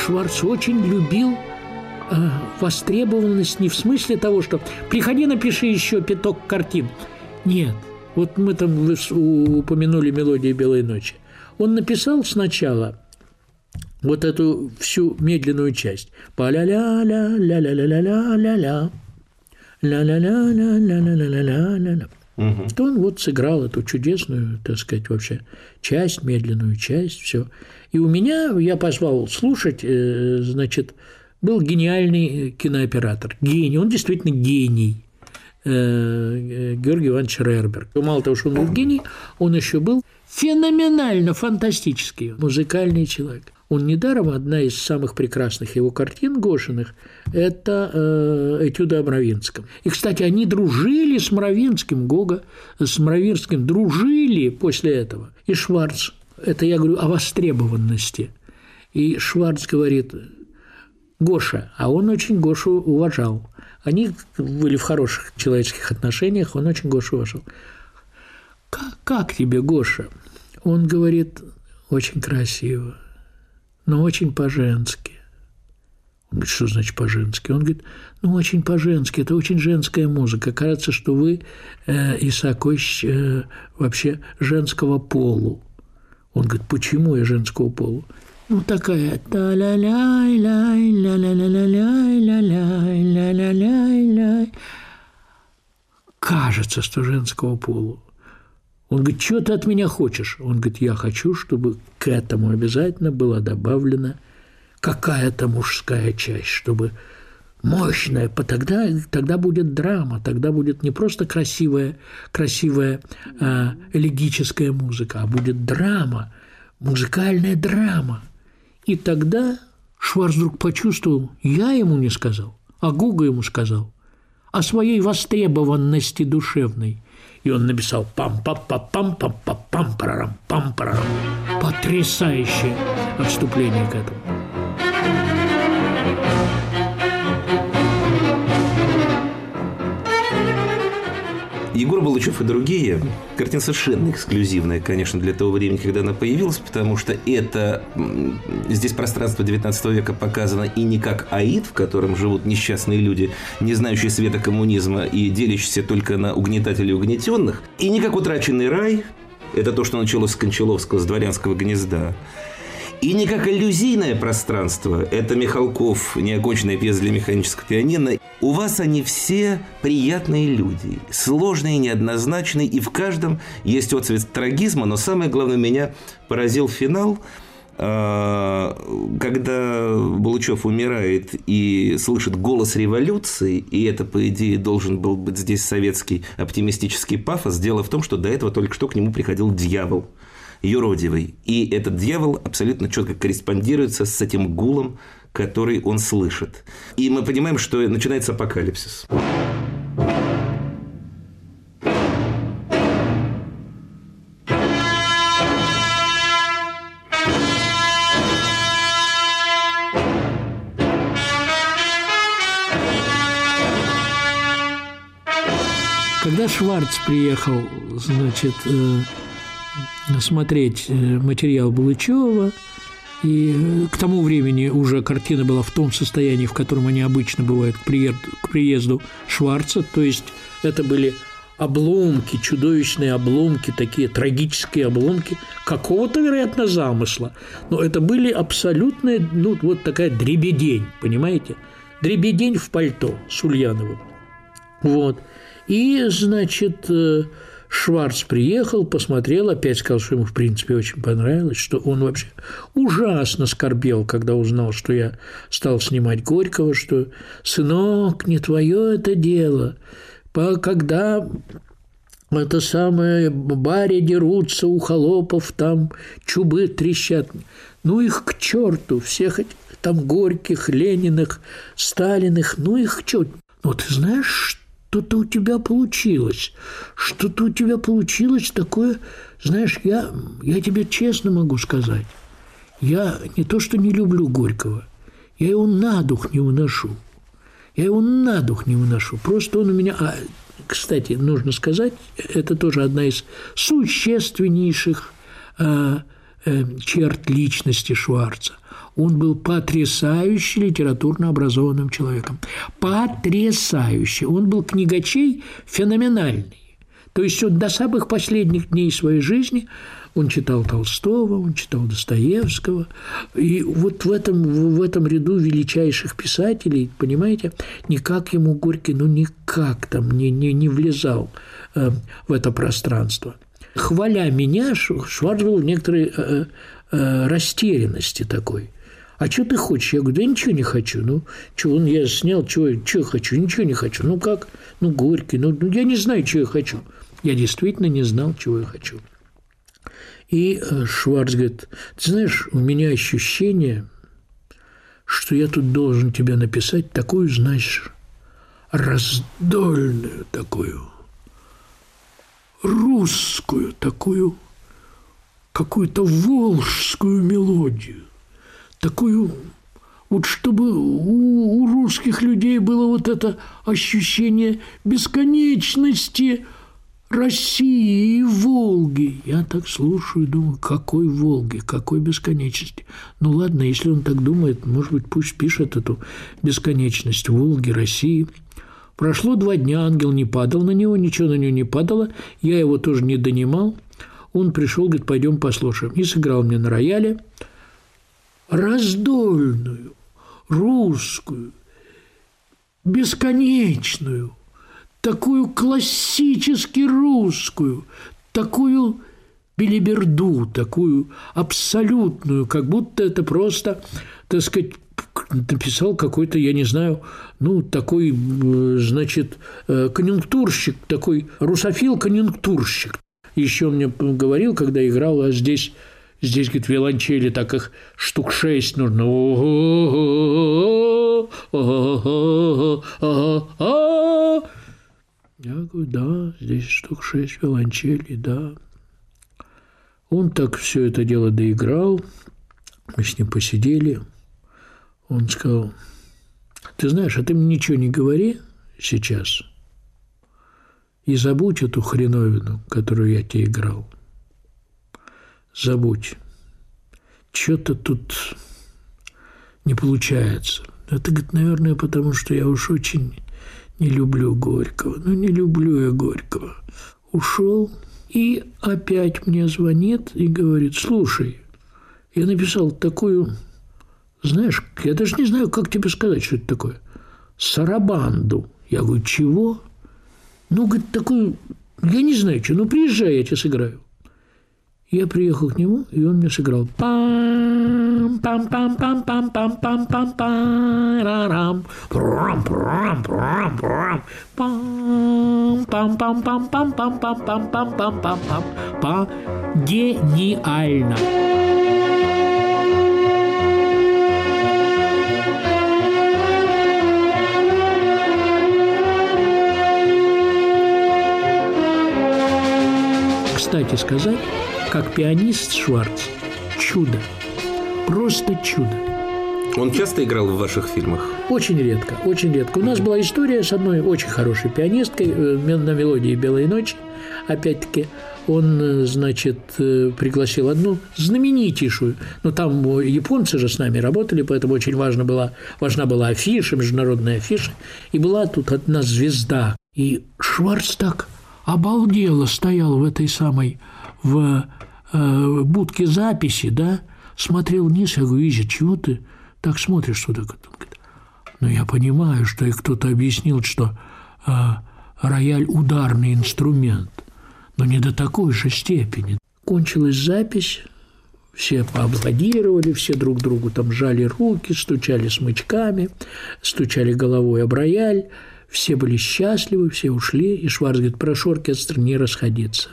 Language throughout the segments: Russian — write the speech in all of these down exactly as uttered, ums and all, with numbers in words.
Шварц очень любил э, востребованность не в смысле того, что «приходи, напиши еще пяток картин». Нет. Вот мы там упомянули «Мелодию белой ночи». Он написал сначала вот эту всю медленную часть. Па-ля-ля-ля-ля-ля-ля-ля-ля-ля, ля-ля-ля-ля-ля-ля-ля-ля-ля. Угу. То он вот сыграл эту чудесную, так сказать, вообще часть, медленную часть, все. И у меня, я позвал слушать, значит, был гениальный кинооператор. Гений, он действительно гений. Георгий Иванович Рерберг. Мало того, что он был гений, он еще был феноменально фантастический музыкальный человек. Он недаром, одна из самых прекрасных его картин Гошиных – это э, «Этюды о Мравинском». И, кстати, они дружили с Мравинским, Гога с Мравинским дружили после этого. И Шварц, это я говорю о востребованности. И Шварц говорит: Гоша, а он очень Гошу уважал. Они были в хороших человеческих отношениях, он очень Гошу уважал. Как, как тебе, Гоша? Он говорит: очень красиво, но очень по-женски. Он говорит: что значит по-женски? Он говорит: ну, очень по-женски, это очень женская музыка. Кажется, что вы, э, Исаак Ильич, э, вообще женского полу. Он говорит: почему я женского полу? Ну, такая та-ля-ля-ля-ля-ля-ля-ля-ля-ля-ля-ля-ля. Кажется, что женского полу. Он говорит: что ты от меня хочешь? Он говорит: я хочу, чтобы к этому обязательно была добавлена какая-то мужская часть, чтобы мощная, тогда, тогда будет драма, тогда будет не просто красивая, красивая э, элегическая музыка, а будет драма, музыкальная драма. И тогда Шварц вдруг почувствовал, я ему не сказал, а Гога ему сказал о своей востребованности душевной. И он написал пам-пам-пам-пам-пам-пам-парам-пам-парам. Потрясающее отступление к этому. Егор Балычев и другие. Картина совершенно эксклюзивная, конечно, для того времени, когда она появилась, потому что это здесь пространство девятнадцатого века показано и не как Аид, в котором живут несчастные люди, не знающие света коммунизма и делящиеся только на угнетателей и угнетенных, и не как утраченный рай, это то, что началось с Кончаловского, с «Дворянского гнезда», и не как аллюзийное пространство, это Михалков, неоконченная пьеса для механического пианино. У вас они все приятные люди, сложные, неоднозначные, и в каждом есть отцвет трагизма, но самое главное, меня поразил финал, когда Балычев умирает и слышит голос революции, и это, по идее, должен был быть здесь советский оптимистический пафос. Дело в том, что до этого только что к нему приходил дьявол юродивый. И этот дьявол абсолютно четко корреспондируется с этим гулом, который он слышит. И мы понимаем, что начинается апокалипсис. Когда Шварц приехал, значит, смотреть материал Балычева, и к тому времени уже картина была в том состоянии, в котором они обычно бывают к приезду, к приезду Шварца, то есть это были обломки, чудовищные обломки, такие трагические обломки какого-то, вероятно, замысла, но это были абсолютные, ну, вот такая дребедень, понимаете, дребедень в пальто с Ульяновым, вот, и, значит, Шварц приехал, посмотрел, опять сказал, что ему, в принципе, очень понравилось, что он вообще ужасно скорбел, когда узнал, что я стал снимать Горького, что «сынок, не твое это дело, когда это самое баре дерутся, у холопов там чубы трещат, ну их к черту, всех этих там Горьких, Лениных, Сталиных, ну их к черту». Ну, ты знаешь, что? Что-то у тебя получилось, что-то у тебя получилось такое, знаешь, я, я тебе честно могу сказать, я не то что не люблю Горького, я его на дух не выношу, я его на дух не выношу, просто он у меня, а, кстати, нужно сказать, это тоже одна из существеннейших а, э, черт личности Шварца. Он был потрясающе литературно образованным человеком. Потрясающе. Он был книгачей феноменальный. То есть он до самых последних дней своей жизни он читал Толстого, он читал Достоевского. И вот в этом, в этом ряду величайших писателей, понимаете, никак ему Горький, ну никак там не, не, не влезал э, в это пространство. Хваля меня, Шварц был в некоторой э, э, растерянности такой. А что ты хочешь? Я говорю, да ничего не хочу. Ну, что, он я снял, что я хочу? Ничего не хочу. Ну, как? Ну, Горький. Ну, я не знаю, что я хочу. Я действительно не знал, чего я хочу. И Шварц говорит, ты знаешь, у меня ощущение, что я тут должен тебе написать такую, знаешь, раздольную такую, русскую такую, какую-то волжскую мелодию. Такую, вот чтобы у, у русских людей было вот это ощущение бесконечности России и Волги. Я так слушаю и думаю, какой Волги, какой бесконечности. Ну ладно, если он так думает, может быть, пусть пишет эту бесконечность Волги, России. Прошло два дня, ангел не падал на него, ничего на него не падало, я его тоже не донимал. Он пришел, говорит, пойдем послушаем. И сыграл мне на рояле раздольную, русскую, бесконечную, такую классически русскую, такую белиберду, такую абсолютную, как будто это просто, так сказать, написал какой-то, я не знаю, ну, такой, значит, конъюнктурщик, такой русофил-конъюнктурщик. Еще он мне говорил, когда играл, а здесь... Здесь, говорит, виолончели, так их штук шесть нужно. Я говорю, да, здесь штук шесть виолончелей, да. Он так все это дело доиграл. Мы с ним посидели. Он сказал, ты знаешь, а ты мне ничего не говори сейчас и забудь эту хреновину, которую я тебе играл. Забудь. Что-то тут не получается. Это, говорит, наверное, потому что я уж очень не люблю Горького. Ну, не люблю я Горького. Ушел и опять мне звонит и говорит, слушай, я написал такую, знаешь, я даже не знаю, как тебе сказать, что это такое. Сарабанду. Я говорю, чего? Ну, говорит, такую, я не знаю, что, ну, приезжай, я тебе сыграю. Я приехал к нему, и он мне сыграл пам пам пам пам пам пам пам пам парам пам пам пам пам пам пам пам пам пам пам пам пам пам пам пам пам гениально. Кстати сказать, как пианист Шварц – чудо. Просто чудо. Он часто играл в ваших фильмах? Очень редко, очень редко. У нас была история с одной очень хорошей пианисткой на мелодии «Белой ночи». Опять-таки, он, значит, пригласил одну знаменитейшую. Но там японцы же с нами работали, поэтому очень важна была, важна была афиша, международная афиша. И была тут одна звезда. И Шварц так обалдело стоял в этой самой, в э, будке записи, да, смотрел вниз, я говорю, Изя, чего ты так смотришь туда? Он говорит, ну, я понимаю, что и кто-то объяснил, что э, рояль – ударный инструмент, но не до такой же степени. Кончилась запись, все поаплодировали, все друг другу там жали руки, стучали смычками, стучали головой об рояль. Все были счастливы, все ушли, и Шварц говорит, прошу оркестр не расходиться.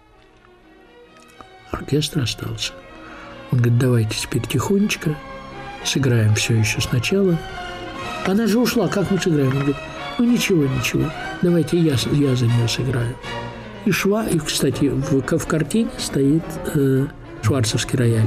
Оркестр остался. Он говорит, давайте теперь тихонечко сыграем все еще сначала. Она же ушла, как мы сыграем? Он говорит, ну ничего, ничего, давайте я, я за нее сыграю. И Шва, и, кстати, в, в картине стоит э, шварцевский рояль.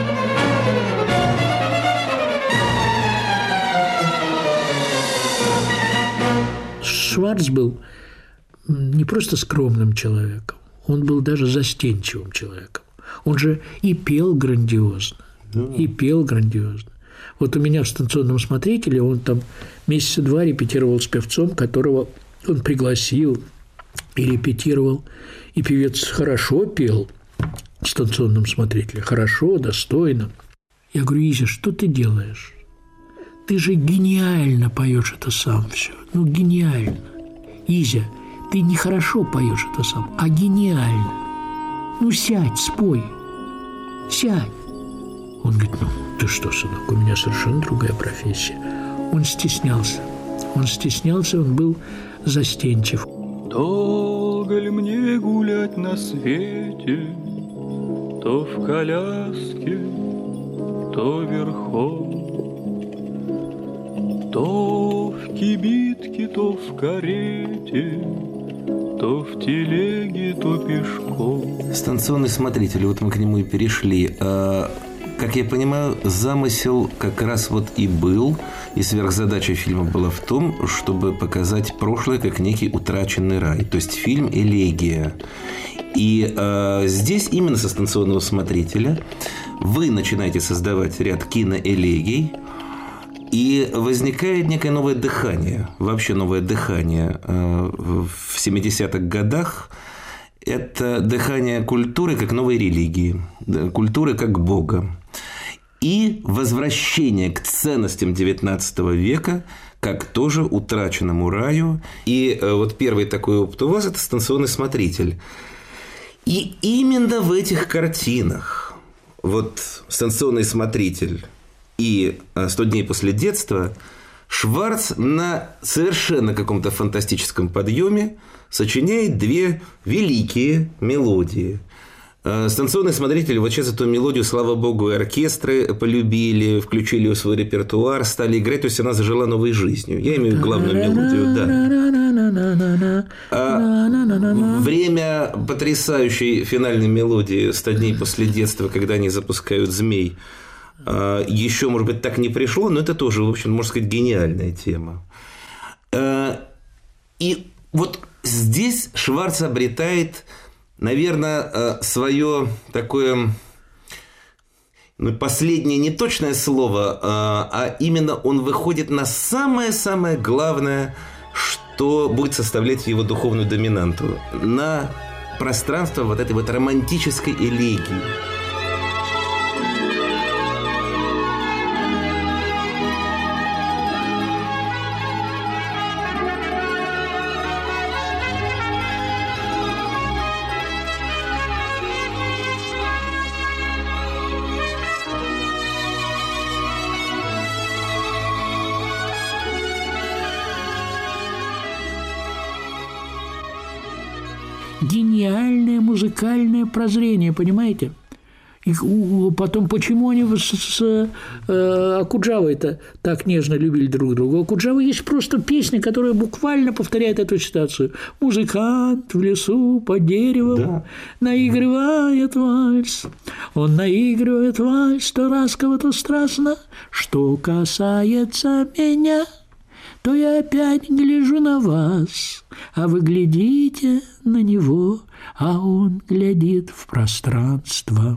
Шварц был не просто скромным человеком, он был даже застенчивым человеком. Он же и пел грандиозно, да. и пел грандиозно. Вот у меня в станционном смотрителе он там месяца два репетировал с певцом, которого он пригласил и репетировал. И певец хорошо пел в станционном смотрителе, хорошо, достойно. Я говорю: Изя, что ты делаешь? Ты же гениально поешь это сам все. Ну, гениально. Изя, ты не хорошо поешь это сам, а гениально. Ну, сядь, спой. Сядь. Он говорит: ну, ты что, сынок, у меня совершенно другая профессия. Он стеснялся. Он стеснялся, он был застенчив. Долго ли мне гулять на свете, то в коляске, то верхом, то в кибитке, то в карете, то в телеге, то пешком. Станционный смотритель, вот мы к нему и перешли. Как я понимаю, замысел как раз вот и был, и сверхзадача фильма была в том, чтобы показать прошлое как некий утраченный рай. То есть фильм «Элегия». И э, здесь именно со станционного смотрителя вы начинаете создавать ряд киноэлегий, и возникает некое новое дыхание, вообще новое дыхание э, в семидесятых годах. Это дыхание культуры как новой религии, культуры как Бога. И возвращение к ценностям девятнадцатого века, как тоже утраченному раю. И вот первый такой опыт у вас – это станционный смотритель. И именно в этих картинах, вот «Станционный смотритель» и «сто дней после детства», Шварц на совершенно каком-то фантастическом подъеме сочиняет две великие мелодии. Станционный смотритель вот сейчас эту мелодию, слава богу, и оркестры полюбили, включили ее в свой репертуар, стали играть, то есть она зажила новой жизнью. Я имею в виду главную мелодию, да. А время потрясающей финальной мелодии «сто дней после детства», когда они запускают змей, еще, может быть, так не пришло, но это тоже, в общем, можно сказать, гениальная тема. И вот здесь Шварц обретает, наверное, свое такое, ну, последнее неточное слово, а именно он выходит на самое-самое главное, что будет составлять его духовную доминанту, на пространство вот этой вот романтической элегии. Гениальное музыкальное прозрение, понимаете? И потом, почему они с, с э, Окуджавой-то так нежно любили друг друга? У Окуджавы есть просто песня, которая буквально повторяет эту ситуацию. Музыкант в лесу под деревом, да, наигрывает вальс. Он наигрывает вальс то ласково, то страстно. Что касается меня, то я опять гляжу на вас, а вы глядите на него, а он глядит в пространство.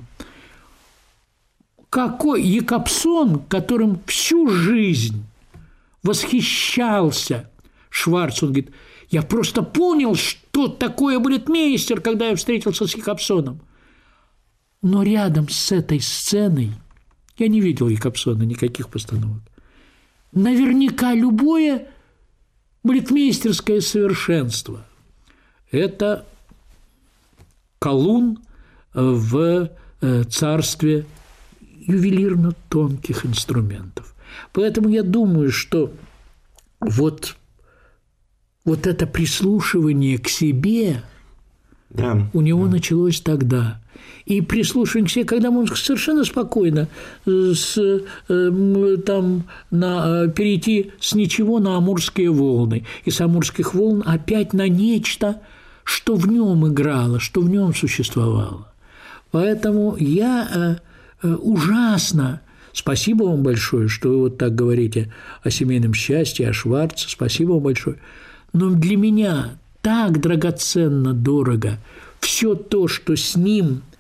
Какой Якобсон, которым всю жизнь восхищался Шварц, он говорит: я просто понял, что такое балетмейстер, когда я встретился с Якобсоном. Но рядом с этой сценой я не видел Якобсона, никаких постановок. Наверняка любое балетмейстерское совершенство – это колун в царстве ювелирно-тонких инструментов. Поэтому я думаю, что вот, вот это прислушивание к себе, да, у него, да, началось тогда. И прислушивание к себе, когда он совершенно спокойно с, там, на, перейти с ничего на амурские волны, и с амурских волн опять на нечто, что в нем играло, что в нем существовало. Поэтому я ужасно, спасибо вам большое, что вы вот так говорите о семейном счастье, о Шварце, спасибо вам большое. Но для меня так драгоценно, дорого все то, что с ним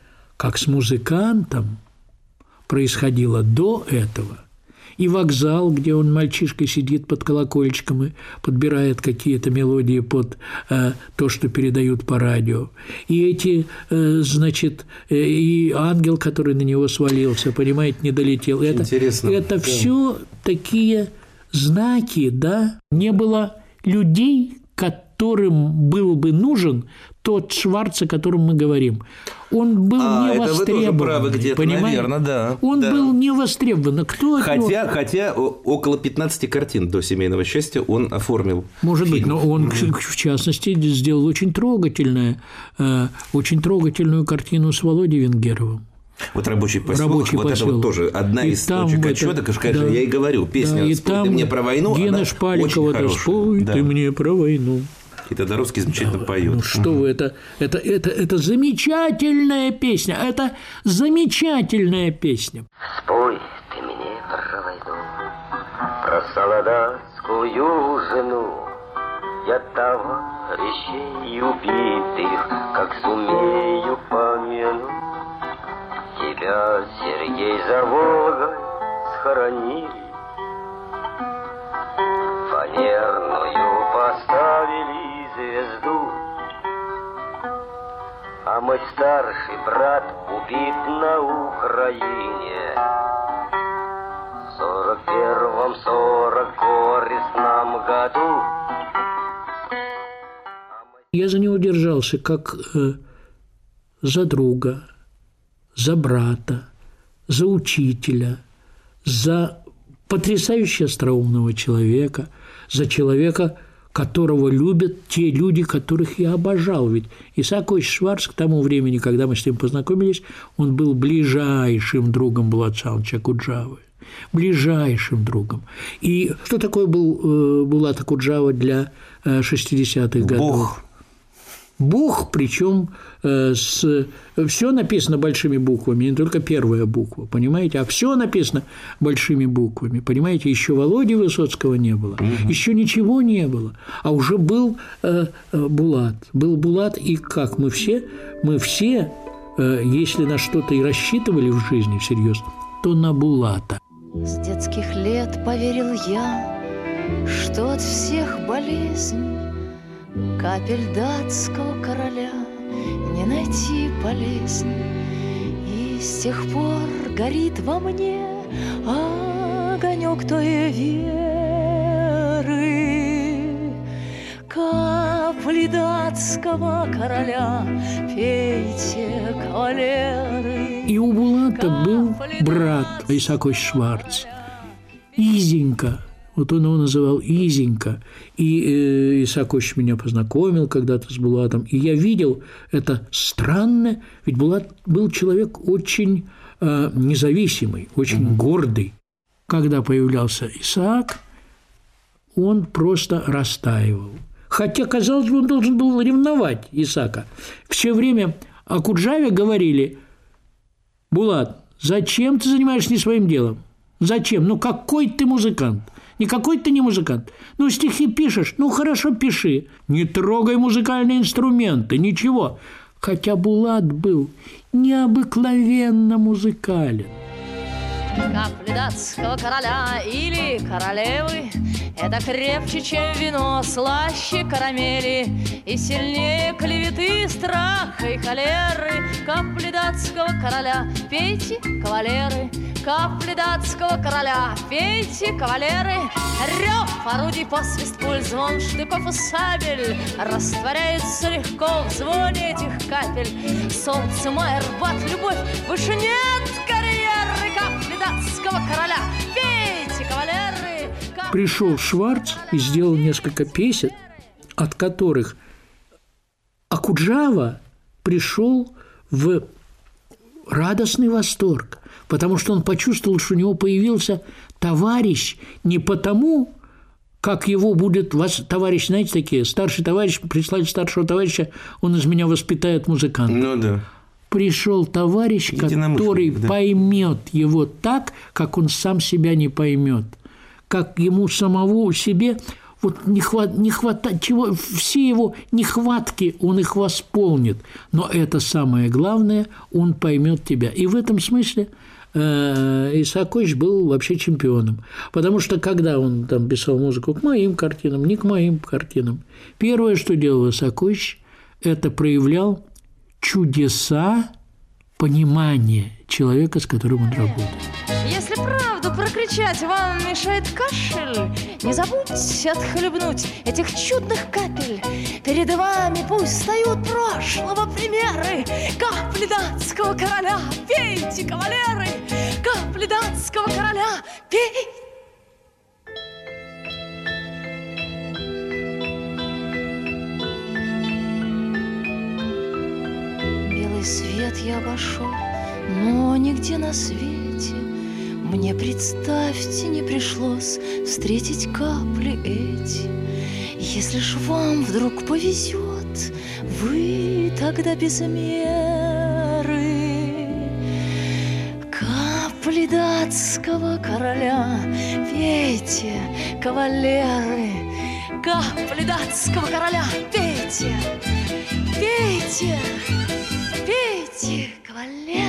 как с музыкантом происходило до этого. И вокзал, где он мальчишкой сидит под колокольчиком и подбирает какие-то мелодии под э, то, что передают по радио. И эти, э, значит, э, и ангел, который на него свалился, понимаете, не долетел. Это, это все такие знаки, да. Не было людей, которым был бы нужен тот Шварц, о котором мы говорим. Он был а, не востребован. Правы где-то, понимаете? Наверное, да. Он да. был не востребован. Кто хотя, хотя около пятнадцати картин до «Семейного счастья» он оформил. Может фильм. быть, но он, mm-hmm. в частности, сделал очень трогательное, очень трогательную картину с Володей Венгеровым. Вот «Рабочий поселок», Рабочий вот поселок. это вот тоже одна и из точек отчета, конечно, да, я и говорю, песня да, и «Спой там ты мне про войну», Гена она Шпаликова, очень хорошая. «Спой да. ты мне про войну». И Тодоровский замечательно да, поет. Ну что угу. вы, это, это, это, это замечательная песня, это замечательная песня. Спой ты мне про войну, про солдатскую жену. Я товарищей убитых, как сумею помянуть. Тебя, Сергей, за Волгой схоронили, фанерную поставили звезду, а мой старший брат убит на Украине в сорок первом сорок горестном году. Я за него держался как э, за друга, за брата, за учителя, за потрясающе остроумного человека, за человека, которого любят те люди, которых я обожал. Ведь Исаак Иосифович Шварц к тому времени, когда мы с ним познакомились, он был ближайшим другом Булата Шалыча Окуджавы. Ближайшим другом. И что такое был Булат Окуджава для шестидесятых годов? Бог. Бог, причем с... все написано большими буквами, не только первая буква, понимаете, а все написано большими буквами, понимаете, еще Володи Высоцкого не было, угу. еще ничего не было, а уже был э, Булат, был Булат, и как мы все, мы все, э, если на что-то и рассчитывали в жизни всерьез, то на Булата. С детских лет поверил я, что от всех болезней капель датского короля не найти болезнь. И с тех пор горит во мне огонек той веры. Капли датского короля пейте, кавалеры. И у Булата был брат Исаак Иосифович Шварц, Изенька. Вот он его называл Изенька. И э, Исаак Иосифович меня познакомил когда-то с Булатом. И я видел это странное, ведь Булат был человек очень э, независимый, очень mm-hmm. гордый. Когда появлялся Исаак, он просто растаивал. Хотя, казалось бы, он должен был ревновать Исаака. Все время о Окуджаве говорили: Булат, зачем ты занимаешься не своим делом? Зачем? Ну, какой ты музыкант? Никакой ты не музыкант. Ну, стихи пишешь, ну, хорошо, пиши. Не трогай музыкальные инструменты, ничего. Хотя Булат был необыкновенно музыкален. Капли датского короля или королевы — это крепче, чем вино, слаще карамели и сильнее клеветы, страха и холеры. Капли датского короля, пейте, кавалеры. Капли датского короля, пейте, кавалеры. Рёв орудий, посвист пуль, звон штыков и сабель растворяется легко в звоне этих капель. Солнце, май, Арбат, любовь, выше нет карьеры. Капли датского короля, пейте, кавалеры. Капли... Пришел Шварц и сделал несколько песен, от которых Окуджава пришел в радостный восторг, потому что он почувствовал, что у него появился товарищ не потому, как его будет вас, товарищ, знаете, такие, старший товарищ, прислать старшего товарища, он из меня воспитает музыканта. Ну да. Пришел товарищ, который да. поймет его так, как он сам себя не поймет, как ему самого себе вот не, хват, не хватает, чего, все его нехватки он их восполнит. Но это самое главное, он поймет тебя. И в этом смысле Исаакович был вообще чемпионом. Потому что когда он там писал музыку к моим картинам, не к моим картинам, первое, что делал Исаакович, это проявлял чудеса понимания человека, с которым он работает. Если правду прокричать вам мешает кашель, не забудьте отхлебнуть этих чудных капель. Перед вами пусть встают прошлого примеры. Капли датского короля, пейте, кавалеры! Капли датского короля, пейте! Белый свет я обошел, но нигде на свете мне, представьте, не пришлось встретить капли эти. Если ж вам вдруг повезет, вы тогда без меры капли датского короля пейте, кавалеры. Капли датского короля пейте, пейте, пейте, кавалеры.